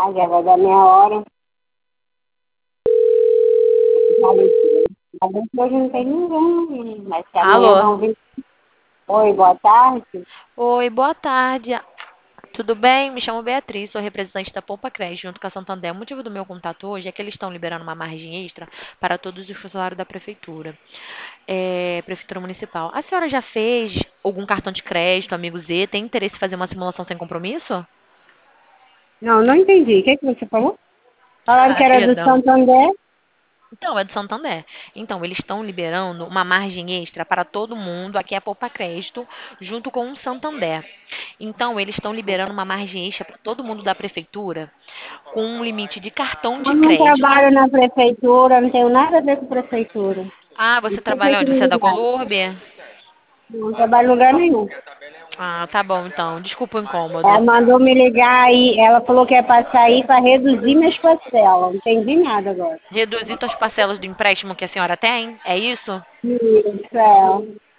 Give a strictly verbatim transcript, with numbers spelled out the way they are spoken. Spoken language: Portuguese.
Ah, já vai dar meia hora. Mas hoje não tem ninguém, mas se amanhã Alô? vão vir. Oi, boa tarde. Oi, boa tarde. Tudo bem? Me chamo Beatriz, sou representante da Poupa Creche junto com a Santander. O motivo do meu contato hoje é que eles estão liberando uma margem extra para todos os funcionários da prefeitura, é, prefeitura municipal. A senhora já fez algum cartão de crédito, amigo Z? Tem interesse em fazer uma simulação sem compromisso? Não, não entendi. O que, que você falou? Falaram que Ah, era do perdão. Santander. Então, é do Santander. Então, eles estão liberando uma margem extra para todo mundo, aqui é a Poupa Crédito, junto com o Santander. Então, eles estão liberando uma margem extra para todo mundo da prefeitura, com um limite de cartão de Eu não crédito. trabalho na prefeitura, não tenho nada a ver com prefeitura. Ah, você Isso foi trabalha que onde? me Você é da ligaram. Colurbe? Não trabalho em lugar nenhum. Ah, tá bom, então. Desculpa o Ela incômodo. mandou me ligar aí, ela falou que ia passar aí para reduzir minhas parcelas. Não entendi nada agora. Reduzir as parcelas do empréstimo que a senhora tem? É isso? Isso, é.